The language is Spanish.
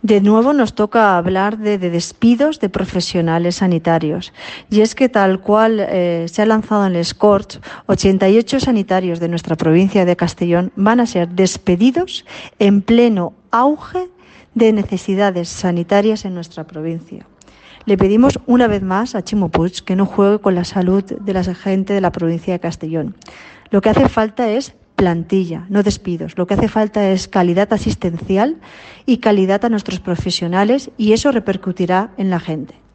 De nuevo nos toca hablar de despidos de profesionales sanitarios. Y es que tal cual se ha lanzado en el Scorch, 88 sanitarios de nuestra provincia de Castellón van a ser despedidos en pleno auge de necesidades sanitarias en nuestra provincia. Le pedimos una vez más a Chimo Puig que no juegue con la salud de la gente de la provincia de Castellón. Lo que hace falta es plantilla, no despidos. Lo que hace falta es calidad asistencial y calidad a nuestros profesionales, y eso repercutirá en la gente.